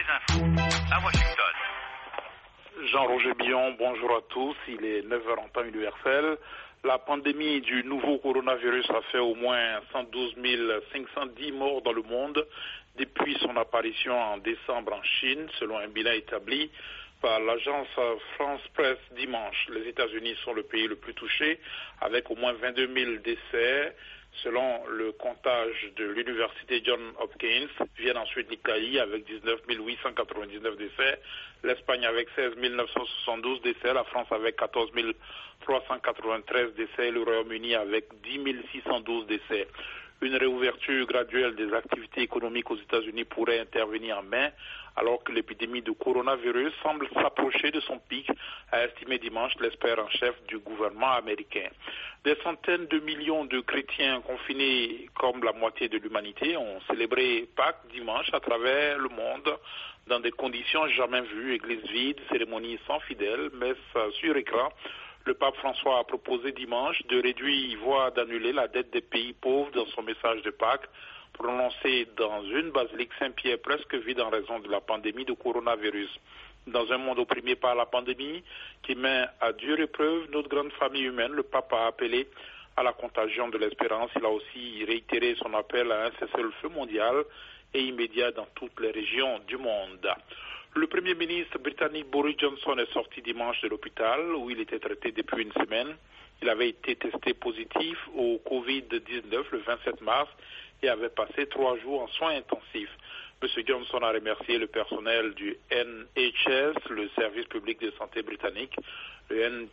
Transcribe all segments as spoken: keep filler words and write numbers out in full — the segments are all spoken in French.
infos à Washington. Jean-Roger Billon, bonjour à tous. Il est neuf heures en temps universel. La pandémie du nouveau coronavirus a fait au moins cent douze mille cinq cent dix morts dans le monde depuis son apparition en décembre en Chine, selon un bilan établi par l'agence France Presse dimanche. Les États-Unis sont le pays le plus touché, avec au moins vingt-deux mille décès. Selon le comptage de l'université Johns Hopkins, viennent ensuite l'Italie avec dix-neuf mille huit cent quatre-vingt-dix-neuf décès, l'Espagne avec seize mille neuf cent soixante-douze décès, la France avec quatorze mille trois cent quatre-vingt-treize décès, le Royaume-Uni avec dix mille six cent douze décès. Une réouverture graduelle des activités économiques aux États-Unis pourrait intervenir en mai, alors que l'épidémie de coronavirus semble s'approcher de son pic, a estimé dimanche l'expert en chef du gouvernement américain. Des centaines de millions de chrétiens confinés comme la moitié de l'humanité ont célébré Pâques dimanche à travers le monde dans des conditions jamais vues, églises vides, cérémonies sans fidèles, messes sur écran. Le pape François a proposé dimanche de réduire, voire d'annuler la dette des pays pauvres dans son message de Pâques, prononcé dans une basilique Saint-Pierre presque vide en raison de la pandémie de coronavirus. Dans un monde opprimé par la pandémie qui met à dure épreuve notre grande famille humaine, le pape a appelé à la contagion de l'espérance. Il a aussi réitéré son appel à un cessez-le-feu mondial et immédiat dans toutes les régions du monde. Le Premier ministre britannique Boris Johnson est sorti dimanche de l'hôpital où il était traité depuis une semaine. Il avait été testé positif au covid dix-neuf le vingt-sept mars et avait passé trois jours en soins intensifs. M. Johnson a remercié le personnel du N H S, le service public de santé britannique. Le N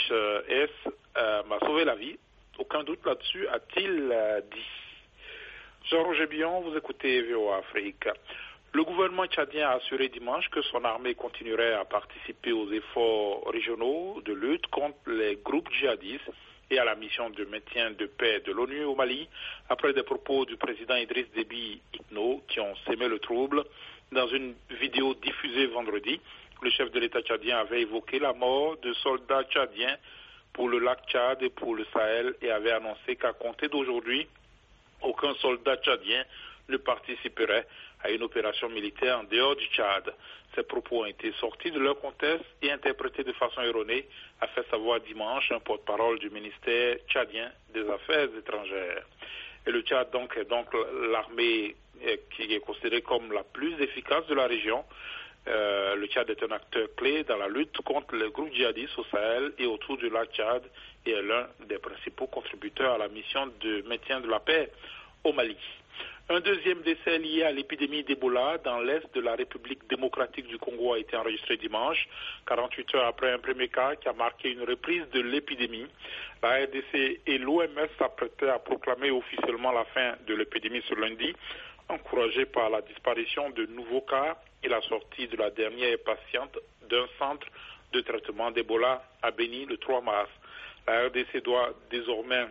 H S euh, m'a sauvé la vie. Aucun doute là-dessus, a-t-il euh, dit. Jean-Roger Billon, vous écoutez V O A Afrique. Le gouvernement tchadien a assuré dimanche que son armée continuerait à participer aux efforts régionaux de lutte contre les groupes djihadistes et à la mission de maintien de paix de l'ONU au Mali, après des propos du président Idriss Déby Itno qui ont sémé le trouble. Dans une vidéo diffusée vendredi, le chef de l'État tchadien avait évoqué la mort de soldats tchadiens pour le lac Tchad et pour le Sahel et avait annoncé qu'à compter d'aujourd'hui, aucun soldat tchadien ne participerait à une opération militaire en dehors du Tchad. Ces propos ont été sortis de leur contexte et interprétés de façon erronée, a fait savoir dimanche un porte-parole du ministère tchadien des Affaires étrangères. Et le Tchad donc, est donc l'armée qui est considérée comme la plus efficace de la région. Euh, le Tchad est un acteur clé dans la lutte contre les groupes djihadistes au Sahel et autour du lac Tchad et est l'un des principaux contributeurs à la mission de maintien de la paix au Mali. Un deuxième décès lié à l'épidémie d'Ebola dans l'est de la République démocratique du Congo a été enregistré dimanche, quarante-huit heures après un premier cas qui a marqué une reprise de l'épidémie. La R D C et l'O M S s'apprêtaient à proclamer officiellement la fin de l'épidémie ce lundi, encouragés par la disparition de nouveaux cas et la sortie de la dernière patiente d'un centre de traitement d'Ebola à Beni le trois mars. La R D C doit désormais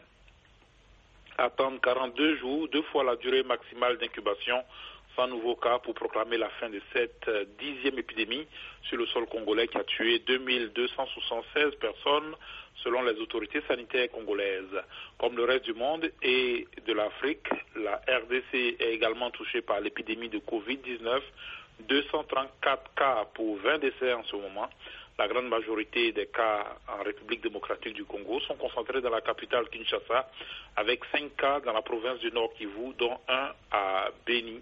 attendre quarante-deux jours, deux fois la durée maximale d'incubation, sans nouveau cas pour proclamer la fin de cette euh, dixième épidémie sur le sol congolais qui a tué deux mille deux cent soixante-seize personnes selon les autorités sanitaires congolaises. Comme le reste du monde et de l'Afrique, la R D C est également touchée par l'épidémie de covid dix-neuf, deux cent trente-quatre cas pour vingt décès en ce moment. La grande majorité des cas en République démocratique du Congo sont concentrés dans la capitale Kinshasa, avec cinq cas dans la province du Nord Kivu, dont un à Beni.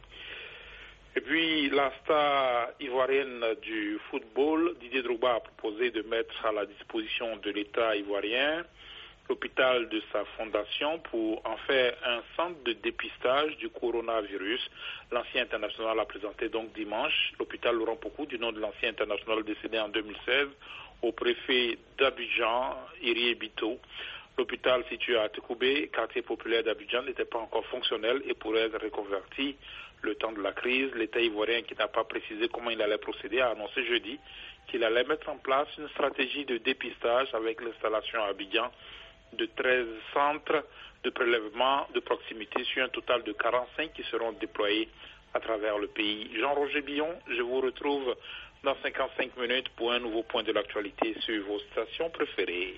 Et puis la star ivoirienne du football, Didier Drogba, a proposé de mettre à la disposition de l'État ivoirien l'hôpital de sa fondation pour en faire un centre de dépistage du coronavirus. L'ancien international a présenté donc dimanche l'hôpital Laurent Pokou, du nom de l'ancien international décédé en deux mille seize, au préfet d'Abidjan, Irie Bito. L'hôpital situé à Tekoubé, quartier populaire d'Abidjan, n'était pas encore fonctionnel et pourrait être reconverti le temps de la crise. L'État ivoirien, qui n'a pas précisé comment il allait procéder, a annoncé jeudi qu'il allait mettre en place une stratégie de dépistage avec l'installation à Abidjan de treize centres de prélèvement de proximité sur un total de quarante-cinq qui seront déployés à travers le pays. Jean-Roger Billon, je vous retrouve dans cinquante-cinq minutes pour un nouveau point de l'actualité sur vos stations préférées.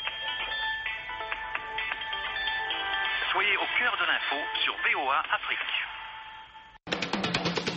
Soyez au cœur de l'info sur V O A Afrique.